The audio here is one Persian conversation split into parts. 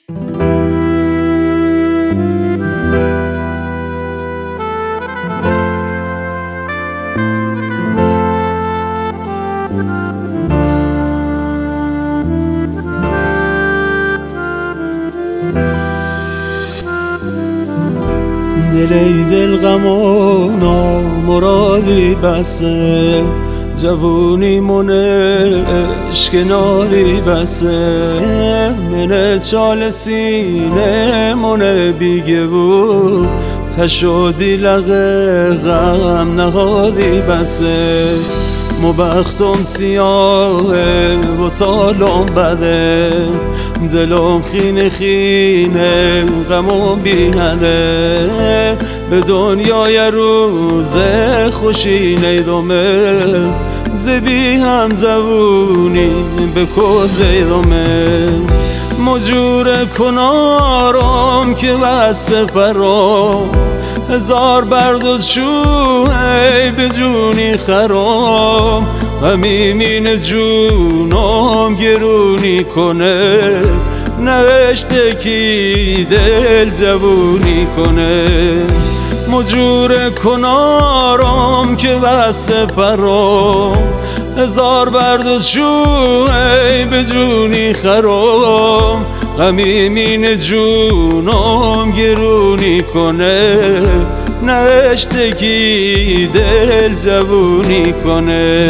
دلی دل غم و نامرادی بسه، جوونی من عشق نالی بسه. من چال سینه من بیگه بود، تشادی لغه غم نهادی بسه. مو بختم سیاهه و تالم بده، دلم خینه خینه غمم بیهده. به دنیای روز خوشی نیدمه، زبی هم زبونی به کز ایدمه. مجور کنارم که بسته فرام، هزار بردوز شوهی به جونی خرام. غمیمین جونم گرونی کنه، نوشته کی دل جوونی کنه. مجور کنارم که بسته فرام، هزار بردوز شوهی به جونی خرام. غمیمین جونم گرونی کنه، نوشته کی دل جوونی کنه.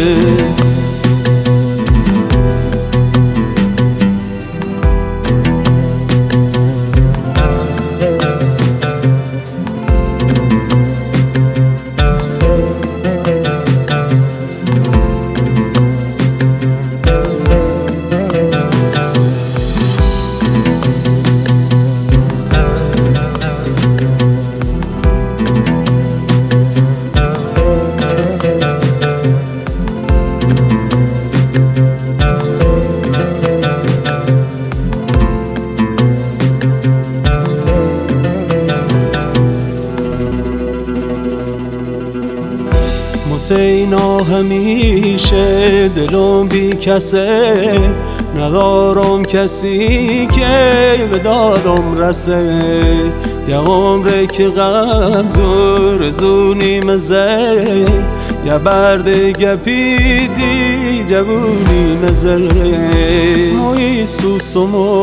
اینا همیشه دلم بی کسه، ندارم کسی که به دادم رسه. یه عمره که غم زور زونی مزه، یه برده گپیدی جوونی مزه. موی سوسم و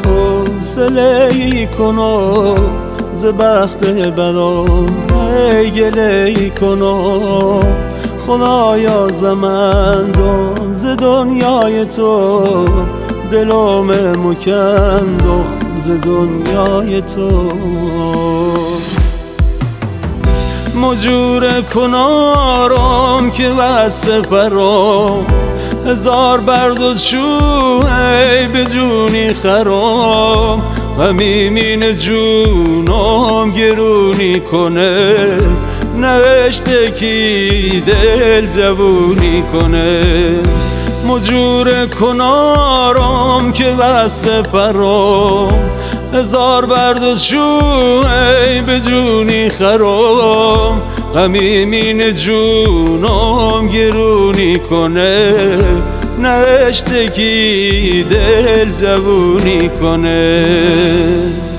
سلی کنم، ز بخت بدم گلی کنم. خدایا زمندم ز دنیای تو، دلم مکندم ز دنیای تو. مجور کنارم که بسته فرام، هزار بردوز شوهی به جونی خرام. غمیمین جونم گرونی کنه، نوشته کی دل جوونی کنه. مجور کنارم که بسته فرام، هزار بردوز شوهی به جونی خرام. غمیمین جونم گرونی کنه، نوشته کی دل جوونی کنه.